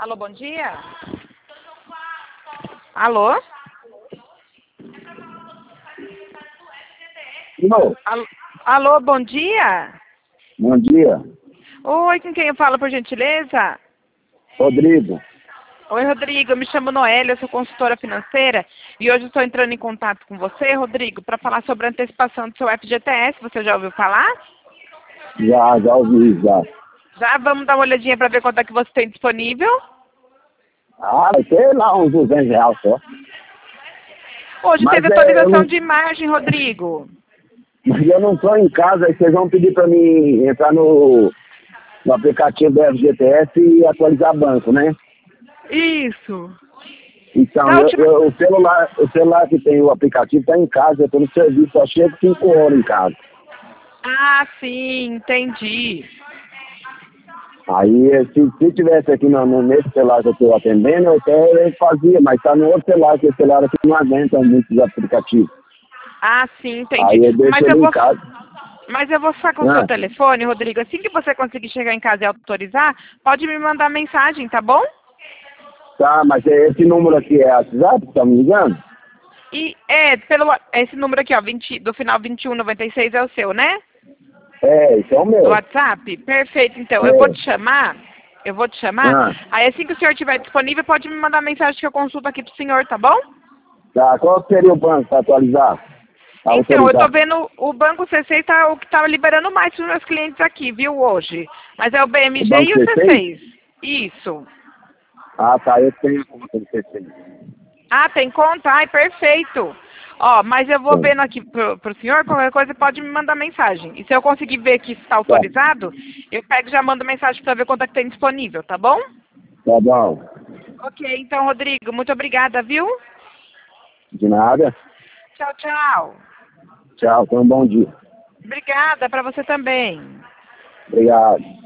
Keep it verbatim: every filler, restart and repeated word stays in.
Alô, bom dia? Alô? Alô? Alô, alô, bom dia? Bom dia. Oi, com quem eu falo, por gentileza? Rodrigo. Oi, Rodrigo, eu me chamo Noélia, eu sou consultora financeira e hoje estou entrando em contato com você, Rodrigo, para falar sobre a antecipação do seu F G T S. Você já ouviu falar? Já, já ouvi, já. Já? Vamos dar uma olhadinha para ver quanto é que você tem disponível? Ah, vai ter lá uns duzentos reais só. Hoje Mas, teve é, eu atualização não, de imagem, Rodrigo. mas eu não estou em casa, aí vocês vão pedir para mim entrar no, no aplicativo do F G T S e atualizar banco, né? Isso. Então, Na eu, última... eu- o, celular, o celular que tem o aplicativo está em casa, eu estou no serviço, só chego cinco horas em casa. Ah, sim, entendi. Aí, se, se tivesse aqui no, no- nesse celular que eu estou atendendo, eu até fazia, mas está no outro celular, que esse celular aqui não aguenta muitos aplicativos. Ah, sim, entendi. Aí eu deixo Mas eu ele em vou... casa. Mas eu vou ficar com o seu Ah, telefone, Rodrigo. Assim que você conseguir chegar em casa e autorizar, pode me mandar mensagem, tá bom? tá, mas é esse número aqui é WhatsApp, tá me ligando? E é, pelo esse número aqui, ó, vinte, do final vinte e um noventa e seis é o seu, né? É, esse é o Do meu. WhatsApp? Perfeito, então. Eu vou É. te chamar, eu vou te chamar. Ah, Aí assim que o senhor estiver disponível, pode me mandar mensagem que eu consulto aqui pro senhor, tá bom? tá, qual seria o banco para atualizar? Pra Então, eu tô autorizar? vendo o Banco C seis tá o que tá liberando mais para os meus clientes aqui, viu, hoje. Mas é o B M O G banco e o C C seis? seis. Isso. Ah, tá, eu tenho a conta do C seis. Ah, tem conta? Ai, perfeito. Ó, mas eu vou Tem. vendo aqui pro, pro senhor, qualquer coisa pode me mandar mensagem. E se eu conseguir ver que está Tá, autorizado, eu pego e já mando mensagem para ver quanto é que tem disponível, tá bom? tá bom. Ok, então, Rodrigo, muito obrigada, viu? De nada. Tchau, tchau. Tchau, tenha um bom dia. Obrigada para você também. Obrigado.